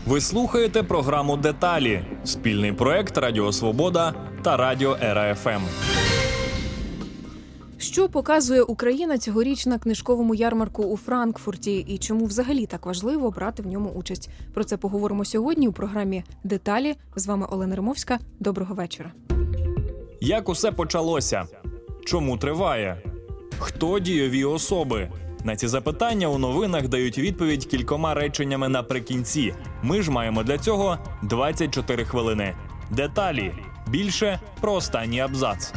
Ви слухаєте програму «Деталі» – спільний проект Радіо Свобода та Радіо Ера ФМ. Що показує Україна цьогоріч на книжковому ярмарку у Франкфурті і чому взагалі так важливо брати в ньому участь? Про це поговоримо сьогодні у програмі «Деталі». З вами Олена Римовська. Доброго вечора. Як усе почалося? Чому триває? Хто дійові особи? На ці запитання у новинах дають відповідь кількома реченнями наприкінці. Ми ж маємо для цього 24 хвилини. Деталі. Більше про останній абзац.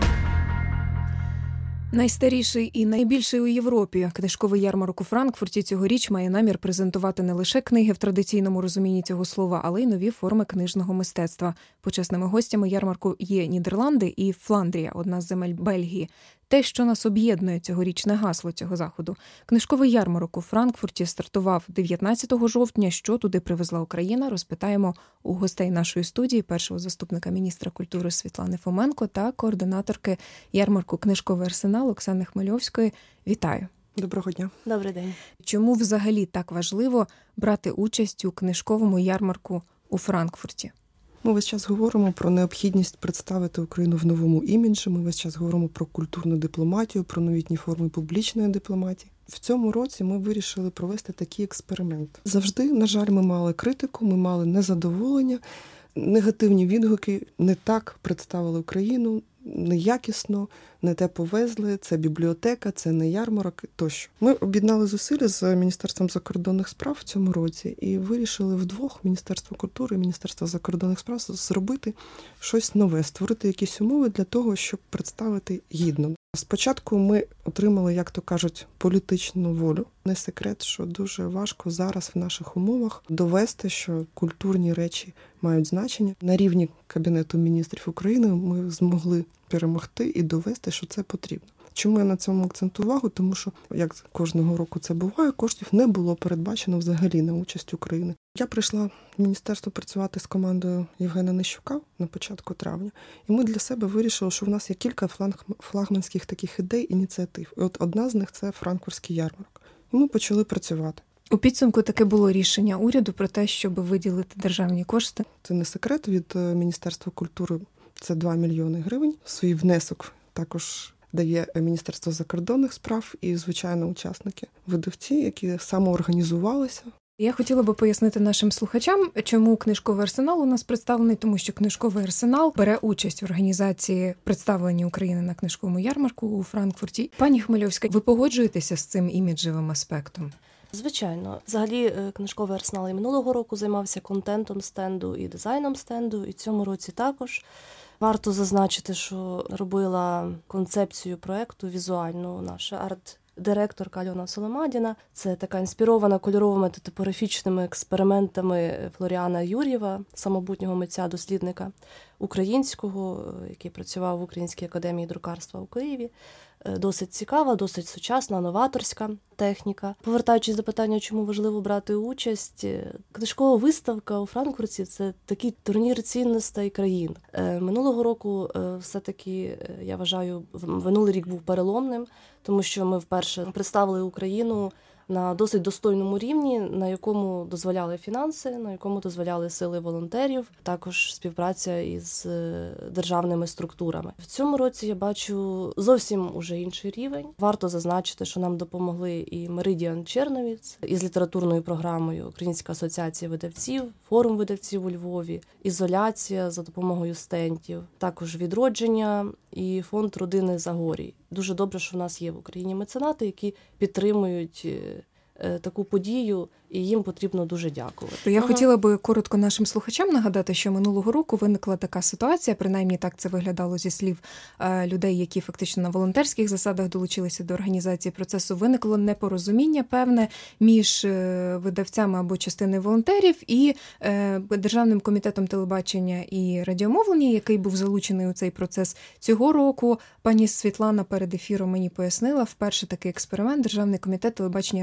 Найстаріший і найбільший у Європі книжковий ярмарок у Франкфурті цьогоріч має намір презентувати не лише книги в традиційному розумінні цього слова, але й нові форми книжного мистецтва. Почесними гостями ярмарку є Нідерланди і Фландрія, одна з земель Бельгії. Те, що нас об'єднує, цьогорічне гасло цього заходу. Книжковий ярмарок у Франкфурті стартував 19 жовтня. Що туди привезла Україна, розпитаємо у гостей нашої студії, першого заступника міністра культури Світлани Фоменко та координаторки ярмарку «Книжковий арсенал» Оксани Хмельовської. Вітаю. Доброго дня. Добрий день. Чому взагалі так важливо брати участь у книжковому ярмарку у Франкфурті? Ми весь час говоримо про необхідність представити Україну в новому іміджі, ми весь час говоримо про культурну дипломатію, про новітні форми публічної дипломатії. В цьому році ми вирішили провести такий експеримент. Завжди, на жаль, ми мали критику, ми мали незадоволення, негативні відгуки, не так представили Україну, неякісно, не те повезли, це бібліотека, це не ярмарок тощо. Ми об'єднали зусилля з Міністерством закордонних справ в цьому році і вирішили вдвох, Міністерство культури і Міністерство закордонних справ, зробити щось нове, створити якісь умови для того, щоб представити гідно. Спочатку ми отримали, як то кажуть, політичну волю. Не секрет, що дуже важко зараз в наших умовах довести, що культурні речі мають значення. На рівні Кабінету міністрів України ми змогли перемогти і довести, що це потрібно. Чому я на цьому акцентую увагу? Тому що, як кожного року це буває, коштів не було передбачено взагалі на участь України. Я прийшла в міністерство працювати з командою Євгена Нищука на початку травня, і ми для себе вирішили, що в нас є кілька флагманських таких ідей, ініціатив. І от одна з них – це Франкфуртський ярмарок. І ми почали працювати. У підсумку таке було рішення уряду про те, щоб виділити державні кошти. Це не секрет від Міністерства культури, це 2 мільйони гривень. Свій внесок також дає Міністерство закордонних справ і, звичайно, учасники, видавці, які самоорганізувалися. Я хотіла би пояснити нашим слухачам, чому книжковий арсенал у нас представлений, тому що книжковий арсенал бере участь в організації представлення України на книжковому ярмарку у Франкфурті. Пані Хмельовська, ви погоджуєтеся з цим іміджевим аспектом? Звичайно. Взагалі, книжковий арсенал і минулого року займався контентом стенду і дизайном стенду, і цьому році також. Варто зазначити, що робила концепцію проєкту візуальну наша арт-директорка Альона Соломадіна. Це така інспірована кольоровими та топографічними експериментами Флоріана Юр'єва, самобутнього митця-дослідника українського, який працював в Українській академії друкарства у Києві. Досить цікава, досить сучасна, новаторська техніка. Повертаючись до питання, чому важливо брати участь, книжкова виставка у Франкфурті – це такий турнір цінностей країн. Минулого року все-таки, я вважаю, минулий рік був переломним, тому що ми вперше представили Україну на досить достойному рівні, на якому дозволяли фінанси, на якому дозволяли сили волонтерів, також співпраця із державними структурами. В цьому році я бачу зовсім уже інший рівень. Варто зазначити, що нам допомогли і Меридіан Черновіц із літературною програмою, Українська асоціація видавців, форум видавців у Львові, ізоляція за допомогою стентів, також відродження і фонд родини Загорій. Дуже добре, що в нас є в Україні меценати, які підтримують таку подію, і їм потрібно дуже дякувати. Я хотіла би коротко нашим слухачам нагадати, що минулого року виникла така ситуація, принаймні так це виглядало зі слів людей, які фактично на волонтерських засадах долучилися до організації процесу. Виникло непорозуміння певне між видавцями або частиною волонтерів і Державним комітетом телебачення і радіомовлення, який був залучений у цей процес. Цього року пані Світлана перед ефіром мені пояснила, вперше такий експеримент Державний комітет телебачення і радіомовлення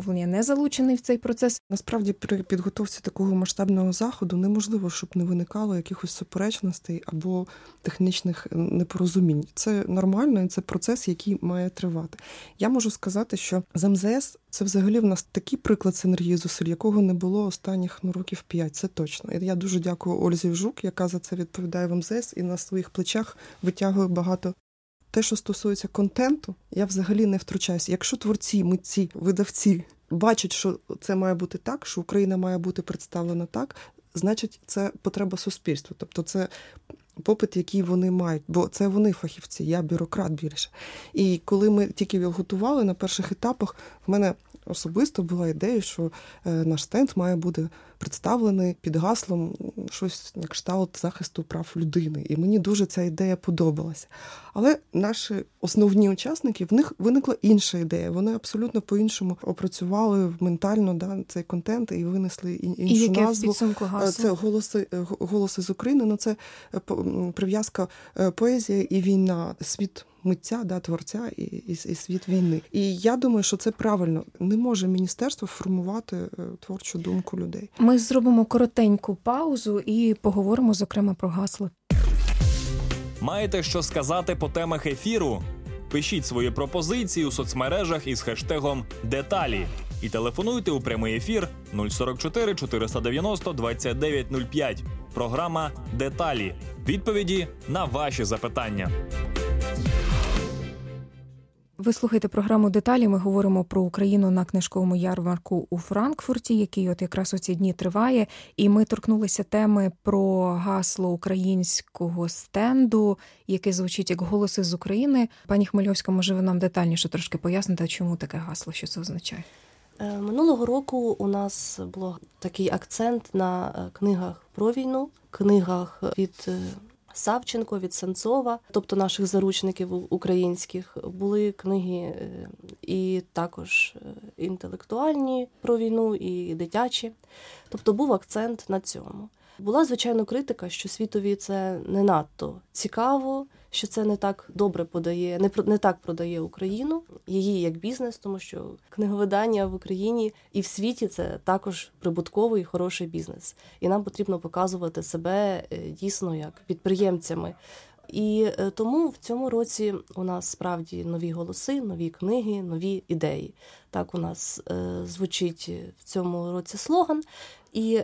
замовлення не залучений в цей процес. Насправді, при підготовці такого масштабного заходу неможливо, щоб не виникало якихось суперечностей або технічних непорозумінь. Це нормально, і це процес, який має тривати. Я можу сказати, що з МЗС це взагалі в нас такий приклад синергії зусиль, якого не було останніх років 5, це точно. І я дуже дякую Ользі Жук, яка за це відповідає в МЗС і на своїх плечах витягує багато. Те, що стосується контенту, я взагалі не втручаюся. Якщо творці, митці, видавці бачать, що це має бути так, що Україна має бути представлена так, значить, це потреба суспільства. Тобто це попит, який вони мають, бо це вони фахівці, я бюрократ більше. І коли ми тільки його готували на перших етапах, в мене особисто була ідея, що наш стенд має бути представлений під гаслом щось на кшталт захисту прав людини. І мені дуже ця ідея подобалася. Але наші основні учасники, в них виникла інша ідея. Вони абсолютно по-іншому опрацювали ментально цей контент і винесли іншу назву. Це «Голоси з України». Це прив'язка поезія і війна, світ митця, творця і світ війни. І я думаю, що це правильно. Не може міністерство формувати творчу думку людей. Ми зробимо коротеньку паузу і поговоримо, зокрема, про гасло. Маєте що сказати по темах ефіру? Пишіть свої пропозиції у соцмережах із хештегом «Деталі» і телефонуйте у прямий ефір 044 490 2905. Програма «Деталі». Відповіді на ваші запитання. Ви слухаєте програму «Деталі». Ми говоримо про Україну на книжковому ярмарку у Франкфурті, який от якраз у ці дні триває. І ми торкнулися теми про гасло українського стенду, яке звучить як «Голоси з України». Пані Хмельовська, може ви нам детальніше трошки поясните, чому таке гасло, що це означає? Минулого року у нас був такий акцент на книгах про війну, книгах від Савченко, від Сенцова, тобто наших заручників українських. Були книги і також інтелектуальні про війну, і дитячі. Тобто був акцент на цьому. Була, звичайно, критика, що світові це не надто цікаво, що це не так добре подає, не так продає Україну, її як бізнес, тому що книговидання в Україні і в світі це також прибутковий, хороший бізнес. І нам потрібно показувати себе дійсно як підприємцями. І тому в цьому році у нас справді нові голоси, нові книги, нові ідеї. Так у нас звучить в цьому році слоган. І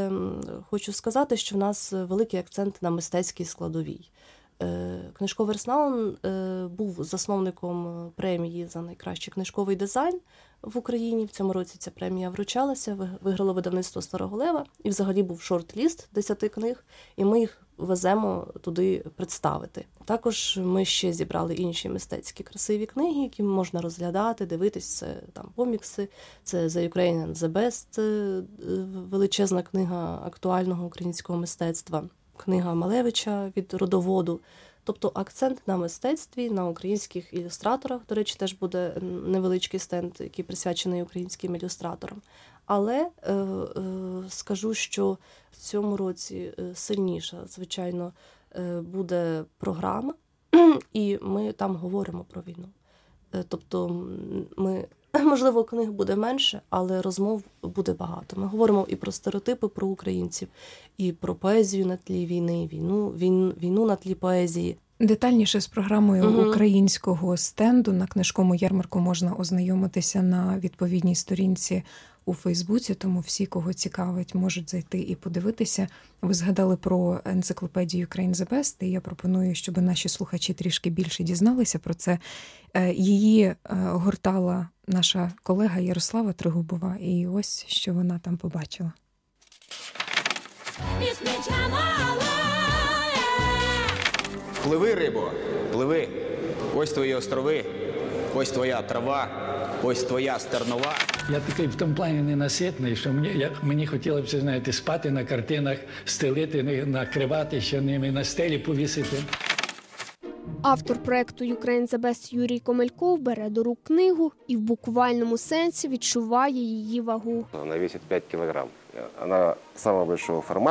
хочу сказати, що в нас великий акцент на мистецькій складовій. Книжковий арсенал був засновником премії за найкращий книжковий дизайн в Україні. В цьому році ця премія вручалася, виграло видавництво Старого Лева, і взагалі був шорт-ліст 10 книг, і ми їх веземо туди представити. Також ми ще зібрали інші мистецькі красиві книги, які можна розглядати, дивитись. Це там комікси, це «The Ukrainian The Best», величезна книга актуального українського мистецтва, книга Малевича від «Родоводу». Тобто акцент на мистецтві, на українських ілюстраторах. До речі, теж буде невеличкий стенд, який присвячений українським ілюстраторам. Але скажу, що в цьому році сильніша, звичайно, буде програма, і ми там говоримо про війну. Тобто ми, можливо, книг буде менше, але розмов буде багато. Ми говоримо і про стереотипи про українців, і про поезію на тлі війни, війну на тлі поезії. Детальніше з програмою українського стенду на книжковому ярмарку можна ознайомитися на відповідній сторінці у Фейсбуці, тому всі, кого цікавить, можуть зайти і подивитися. Ви згадали про енциклопедію Ukraine The Best, і я пропоную, щоб наші слухачі трішки більше дізналися про це. Її гортала наша колега Ярослава Тригубова, і ось, що вона там побачила. Пливи, рибо, пливи. Ось твої острови, ось твоя трава, ось твоя стернова. Я такий в тому плані ненаситний, що мені хотілося б, знаєте, спати на картинах, стелити, накривати, що ними на стелі повісити. Автор проекту «Ukraine The Best» Юрій Комельков бере до рук книгу і в буквальному сенсі відчуває її вагу. Она весит 5 килограмм. Она самого большого формата,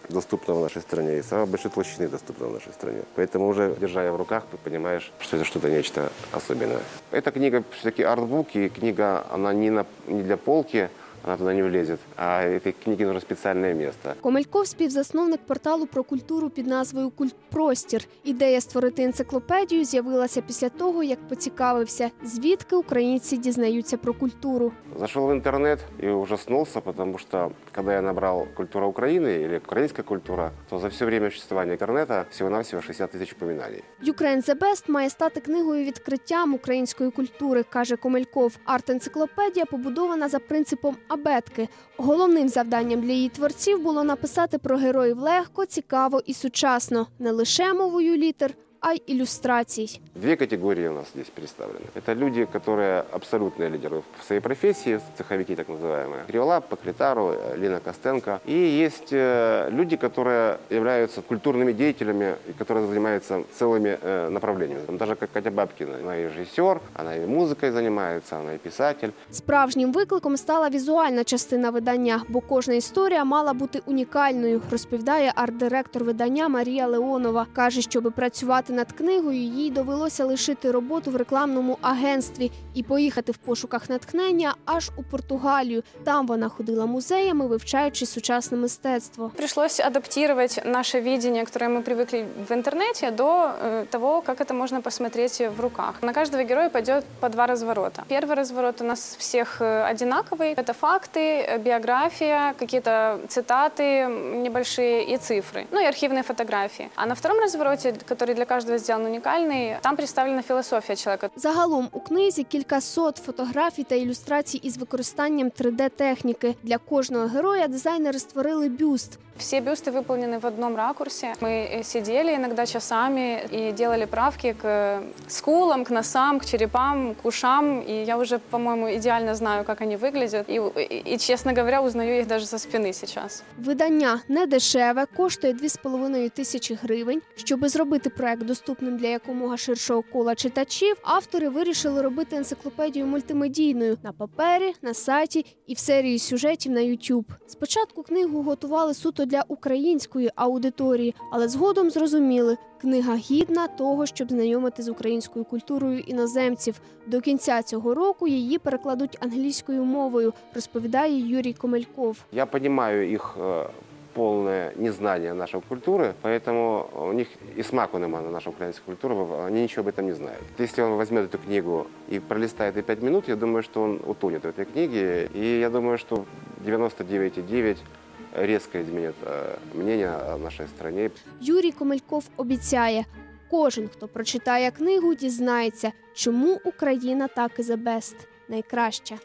доступного в нашей стране и самой большой толщины доступного в нашей стране. Поэтому уже, держа ее в руках, ты понимаешь, что это что-то нечто особенное. Эта книга все-таки артбук, и книга, она не для полки, вона туди не влізе, а этой книге нужно спеціальне місце. Комельков – співзасновник порталу про культуру під назвою «Культпростір». Ідея створити енциклопедію з'явилася після того, як поцікавився, звідки українці дізнаються про культуру. Зашел в интернет и ужаснулся, потому что, когда я набрал «Культура Украины» или «Украинская культура», то за все время существования интернета всего-навсего 60 тысяч упоминаний. «Ukraine the Best» має стати книгою відкриттям української культури, каже Комельков. Арт-енциклопедія побудована за принципом абетки. Головним завданням для її творців було написати про героїв легко, цікаво і сучасно, не лише мовою літер, а й иллюстраций. Две категории у нас здесь представлены. Это люди, которые абсолютные лидеры в своей профессии, цеховики так называемые. Криволап, Поклитару, Лина Костенко. И есть люди, которые являются культурными деятелями, и которые занимаются целыми направлениями. Даже как Катя Бабкина. Она и режиссер, она и музыкой занимается, она и писатель. Справжнім викликом стала візуальна частина видання, бо кожна історія мала бути унікальною, розповідає арт-директор видання Марія Леонова. Каже, щоби працювати над книгою, їй довелося лишити роботу в рекламному агентстві і поїхати в пошуках натхнення аж у Португалію. Там вона ходила музеями, вивчаючи сучасне мистецтво. Пришлось адаптировать наше видение, которое мы привыкли в интернете, до того, как это можно посмотреть в руках. На каждого героя пойдет по 2 разворота. Первый разворот у нас всех одинаковый. Это факты, биография, какие-то цитаты небольшие и цифры. Ну и архивные фотографии. А на втором развороте, который для каждого сделан уникальный, там представлена философия человека. Загалом у книзі кількасот фотографій та ілюстрацій із використанням 3D-техніки. Для кожного героя дизайнери створили бюст. Все бюсты выполнены в одном ракурсе. Мы сидели иногда часами и делали правки к скулам, к носам, к черепам, к ушам. И я уже, по-моему, идеально знаю, как они выглядят. И, честно говоря, узнаю их даже со спины сейчас. Видання не дешеве, коштує 2,5 тисячі гривень. Щоби зробити проект доступним для якомога ширшого кола читачів, автори вирішили робити енциклопедію мультимедійною на папері, на сайті і в серії сюжетів на YouTube. Спочатку книгу готували суто для української аудиторії, але згодом зрозуміли, книга гідна того, щоб знайомити з українською культурою іноземців. До кінця цього року її перекладуть англійською мовою, розповідає Юрій Комельков. Я розумію їх полное незнание нашей культуры, поэтому у них и смаку нема на нашу украинскую культуру, они ничего об этом не знают. Если он возьмет эту книгу и пролистает 5 минут, я думаю, что он утонет в этой книге, и я думаю, что 99,9 резко изменит мнение о нашей стране. Юрій Комельков обіцяє, кожен, хто прочитає книгу, дізнається, чому Україна так і the best, найкраща.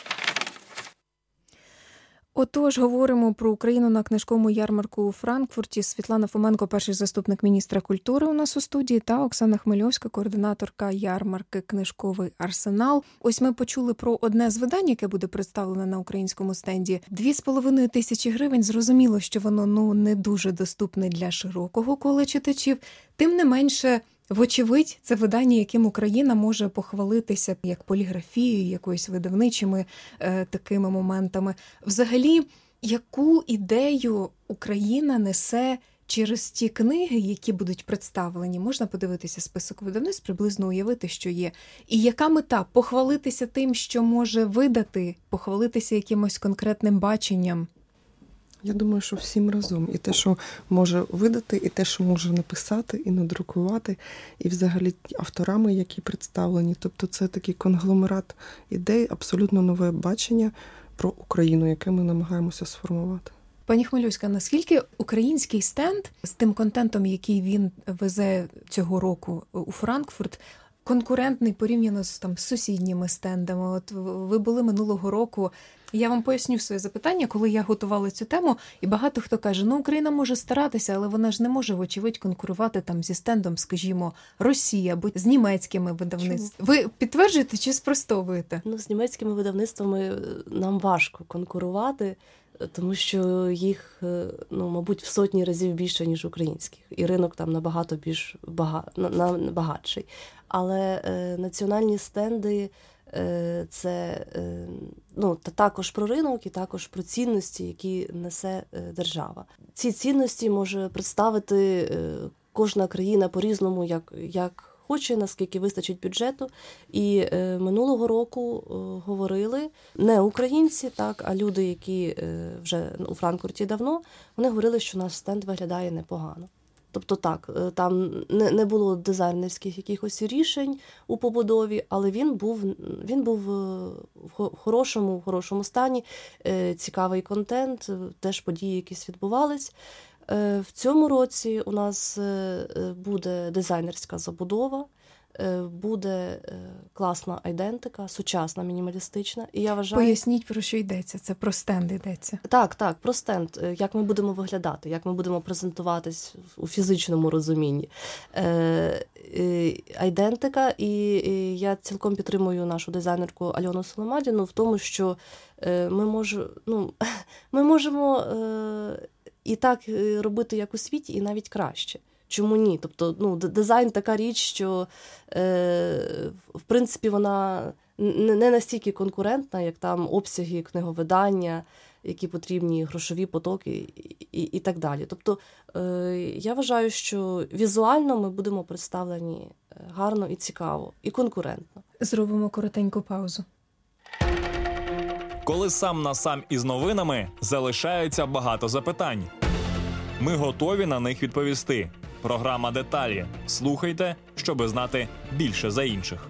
Отож, говоримо про Україну на книжковому ярмарку у Франкфурті. Світлана Фоменко, перший заступник міністра культури у нас у студії, та Оксана Хмельовська, координаторка ярмарки «Книжковий арсенал». Ось ми почули про одне з видань, яке буде представлене на українському стенді. 2,5 тисячі гривень. Зрозуміло, що воно не дуже доступне для широкого кола читачів. Тим не менше, вочевидь, це видання, яким Україна може похвалитися як поліграфією, якоюсь видавничими такими моментами. Взагалі, яку ідею Україна несе через ті книги, які будуть представлені? Можна подивитися список видавництв, приблизно уявити, що є. І яка мета? Похвалитися тим, що може видати, похвалитися якимось конкретним баченням? Я думаю, що всім разом. І те, що може видати, і те, що може написати, і надрукувати, і взагалі авторами, які представлені. Тобто це такий конгломерат ідей, абсолютно нове бачення про Україну, яке ми намагаємося сформувати. Пані Хмельовська, наскільки український стенд з тим контентом, який він везе цього року у Франкфурт, конкурентний порівняно з сусідніми стендами? От ви були минулого року. Я вам поясню своє запитання, коли я готувала цю тему, і багато хто каже, Україна може старатися, але вона ж не може, вочевидь, конкурувати зі стендом, скажімо, Росії або з німецькими видавництвами. Ви підтверджуєте чи спростовуєте? З німецькими видавництвами нам важко конкурувати, тому що їх, мабуть, в сотні разів більше, ніж українських. І ринок там набагато більш багатший. Але національні стенди це також про ринок і також про цінності, які несе держава. Ці цінності може представити кожна країна по-різному, як хоче, наскільки вистачить бюджету. І минулого року говорили не українці, а люди, які вже у Франкфурті давно, вони говорили, що наш стенд виглядає непогано. Тобто там не було дизайнерських якихось рішень у побудові, але він був в хорошому стані, цікавий контент, теж події якісь відбувались. В цьому році у нас буде дизайнерська забудова, буде класна айдентика, сучасна, мінімалістична. І я вважаю... Поясніть, про що йдеться. Це про стенд йдеться. Так, про стенд. Як ми будемо виглядати, як ми будемо презентуватись у фізичному розумінні. Айдентика, і я цілком підтримую нашу дизайнерку Альону Соломадіну в тому, що ми можемо і так робити, як у світі, і навіть краще. Чому ні? Тобто, дизайн така річ, що, в принципі, вона не настільки конкурентна, як там обсяги книговидання, які потрібні, грошові потоки і так далі. Тобто, я вважаю, що візуально ми будемо представлені гарно і цікаво, і конкурентно. Зробимо коротеньку паузу. Коли сам на сам із новинами, залишається багато запитань. Ми готові на них відповісти. Програма «Деталі». Слухайте, щоби знати більше за інших.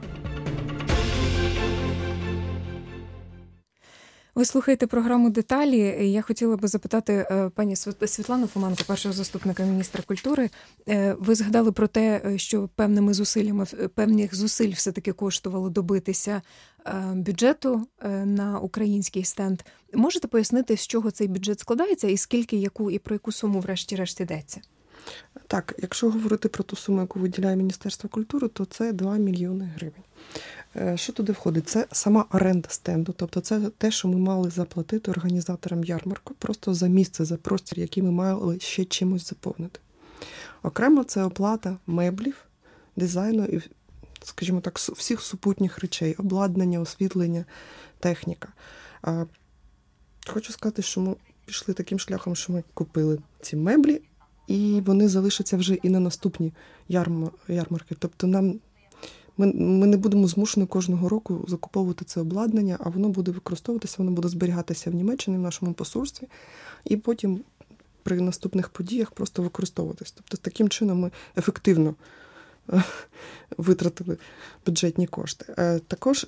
Ви слухаєте програму «Деталі». Я хотіла би запитати пані Світлану Фоменко, першого заступника міністра культури. Ви згадали про те, що певних зусиль все-таки коштувало добитися бюджету на український стенд. Можете пояснити, з чого цей бюджет складається і скільки, і про яку суму врешті-решт йдеться? Так, якщо говорити про ту суму, яку виділяє Міністерство культури, то це 2 мільйони гривень. Що туди входить? Це сама оренда стенду, тобто це те, що ми мали заплатити організаторам ярмарку, просто за місце, за простір, який ми мали ще чимось заповнити. Окремо це оплата меблів, дизайну і, скажімо так, всіх супутніх речей, обладнання, освітлення, техніка. Хочу сказати, що ми пішли таким шляхом, що ми купили ці меблі, і вони залишаться вже і на наступні ярмарки. Тобто ми не будемо змушені кожного року закуповувати це обладнання, а воно буде використовуватися, воно буде зберігатися в Німеччині, в нашому посольстві, і потім при наступних подіях просто використовуватись. Тобто таким чином ми ефективно витратили бюджетні кошти. Також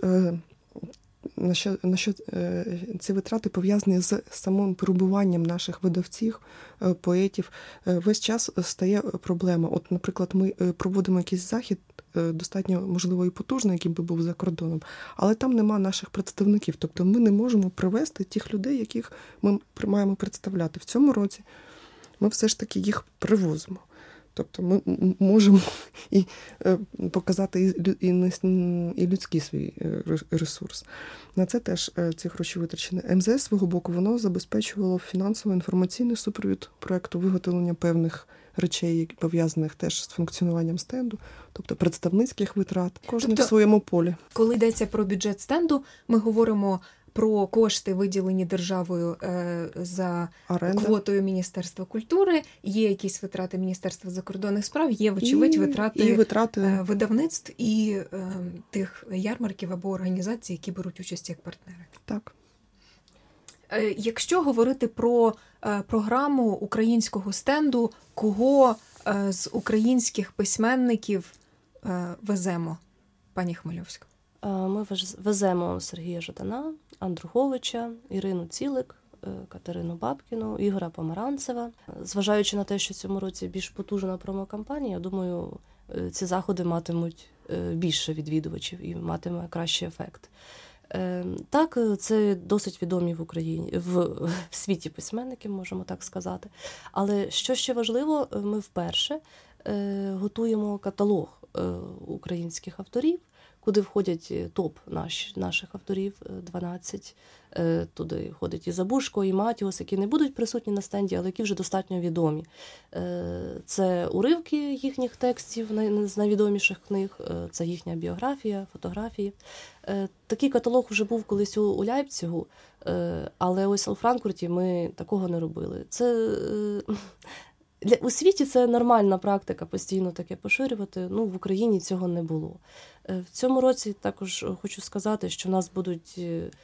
ці витрати пов'язані з самим перебуванням наших видавців, поетів. Весь час стає проблема. От, наприклад, ми проводимо якийсь захід, достатньо, можливо, і потужний, який би був за кордоном, але там нема наших представників. Тобто ми не можемо привезти тих людей, яких ми маємо представляти. В цьому році ми все ж таки їх привозимо. Тобто ми можемо і показати і людський свій ресурс. На це теж ці гроші витрачені. МЗС свого боку, воно забезпечувало фінансово-інформаційний супровід проєкту виготовлення певних речей, пов'язаних теж з функціонуванням стенду, тобто представницьких витрат, кожен в своєму полі. Коли йдеться про бюджет стенду, ми говоримо про кошти, виділені державою за квотою Міністерства культури, є якісь витрати Міністерства закордонних справ, є, вочевидь, витрати видавництв і тих ярмарків або організацій, які беруть участь як партнери. Так. Якщо говорити про програму українського стенду, кого з українських письменників веземо, пані Хмельовська? Ми веземо Сергія Жадана, Андруговича, Ірину Цілик, Катерину Бабкіну, Ігоря Помаранцева. Зважаючи на те, що в цьому році більш потужна промокампанія, я думаю, ці заходи матимуть більше відвідувачів і матиме кращий ефект. Так, це досить відомі в Україні, в світі письменники, можемо так сказати. Але що ще важливо, ми вперше готуємо каталог українських авторів, куди входять топ наших авторів, 12. Туди входить і Забушко, і Матіос, які не будуть присутні на стенді, але які вже достатньо відомі. Це уривки їхніх текстів з найвідоміших книг, це їхня біографія, фотографії. Такий каталог вже був колись у Ляйпцигу, але ось у Франкфурті ми такого не робили. У світі це нормальна практика постійно таке поширювати, в Україні цього не було. В цьому році також хочу сказати, що в нас будуть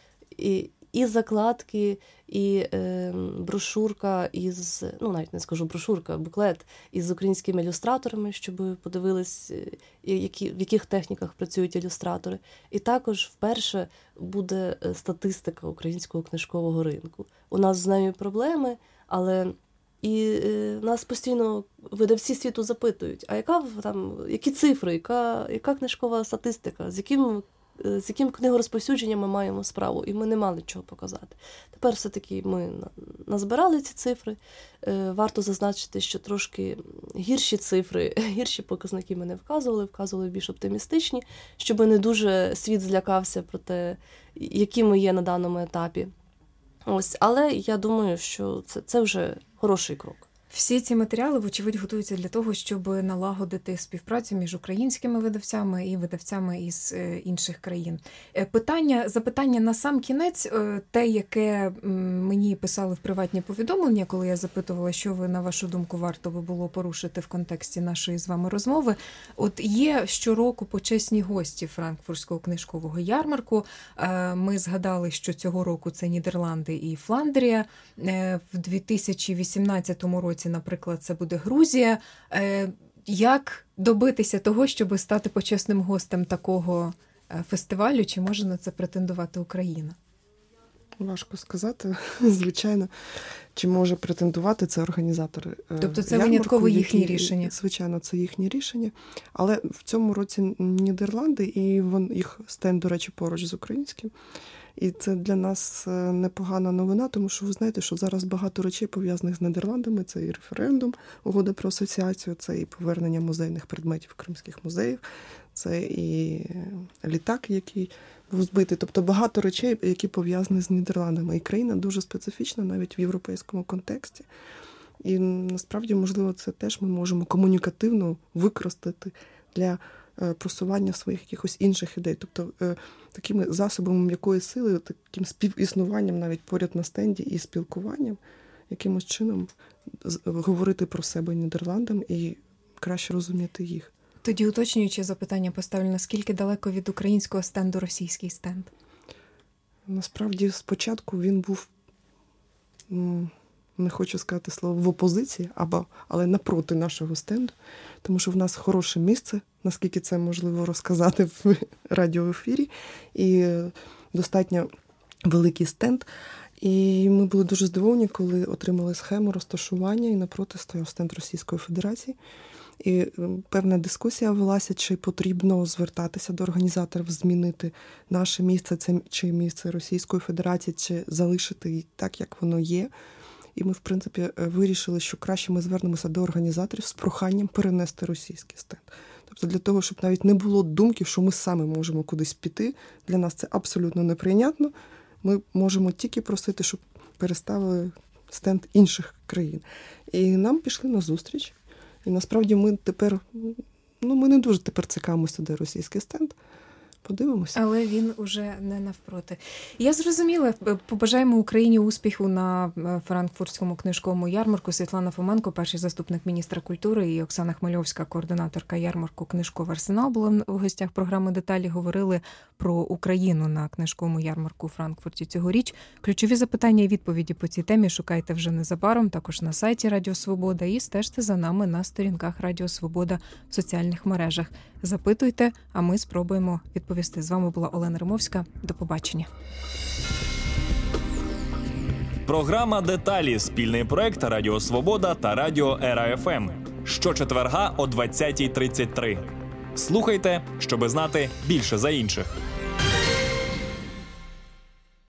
і закладки, і брошурка із, навіть не скажу брошурка, буклет із українськими ілюстраторами, щоб подивились, в яких техніках працюють ілюстратори. І також вперше буде статистика українського книжкового ринку. У нас з нею проблеми, але і нас постійно видавці світу запитують, а які цифри, яка книжкова статистика, з яким книгорозповсюдженням ми маємо справу, і ми не мали чого показати. Тепер все-таки ми назбирали ці цифри. Варто зазначити, що трошки гірші цифри, гірші показники ми не вказували більш оптимістичні, щоб не дуже світ злякався про те, які ми є на даному етапі. Ось, але я думаю, що це вже хороший крок. Всі ці матеріали, вочевидь, готуються для того, щоб налагодити співпрацю між українськими видавцями і видавцями із інших країн. Запитання на сам кінець, те, яке мені писали в приватні повідомлення, коли я запитувала, що ви, на вашу думку, варто би було порушити в контексті нашої з вами розмови. От є щороку почесні гості Франкфуртського книжкового ярмарку. Ми згадали, що цього року це Нідерланди і Фландрія. В 2018 році, наприклад, це буде Грузія. Як добитися того, щоб стати почесним гостем такого фестивалю? Чи може на це претендувати Україна? Важко сказати, звичайно. Чи може претендувати, це організатори Тобто це винятково їхні рішення? Звичайно, це їхні рішення. Але в цьому році Нідерланди, і їх стенд, до речі, поруч з українським. І це для нас непогана новина, тому що ви знаєте, що зараз багато речей пов'язаних з Нідерландами. Це і референдум, угода про асоціацію, це і повернення музейних предметів кримських музеїв, це і літак, який був збитий. Тобто багато речей, які пов'язані з Нідерландами. І країна дуже специфічна навіть в європейському контексті. І насправді, можливо, це теж ми можемо комунікативно використати для просування своїх якихось інших ідей. Тобто такими засобами м'якої сили, таким співіснуванням навіть поряд на стенді і спілкуванням, якимось чином говорити про себе Нідерландам і краще розуміти їх. Тоді уточнюючи запитання поставлю, наскільки далеко від українського стенду російський стенд? Насправді, спочатку він був, не хочу сказати слово, в опозиції, але напроти нашого стенду, тому що в нас хороше місце, наскільки це можливо розказати в радіоефірі, і достатньо великий стенд. І ми були дуже здивовані, коли отримали схему розташування, і напроти стояв стенд Російської Федерації. І певна дискусія велася, чи потрібно звертатися до організаторів, змінити наше місце, це чи місце Російської Федерації, чи залишити так, як воно є. І ми, в принципі, вирішили, що краще ми звернемося до організаторів з проханням перенести російський стенд. Тобто для того, щоб навіть не було думки, що ми саме можемо кудись піти, для нас це абсолютно неприйнятно. Ми можемо тільки просити, щоб переставили стенд інших країн. І нам пішли на зустріч. І насправді ми тепер, ми не дуже тепер цікавимося, де російський стенд. Подивимося. Але він уже не навпроти. Я зрозуміла. Побажаємо Україні успіху на Франкфуртському книжковому ярмарку. Світлана Фоменко, перший заступник міністра культури, і Оксана Хмельовська, координаторка ярмарку «Книжковий арсенал», були в гостях програми «Деталі». Говорили про Україну на книжковому ярмарку у Франкфурті цьогоріч. Ключові запитання і відповіді по цій темі шукайте вже незабаром, також на сайті Радіо Свобода, і стежте за нами на сторінках Радіо Свобода в соціальних мережах. Запитуйте, а ми спробуємо відповісти. З вами була Олена Римовська. До побачення. Програма «Деталі» – спільний проект Радіо Свобода та Радіо Ера ФМ. Щочетверга о 20:33. Слухайте, щоби знати більше за інших.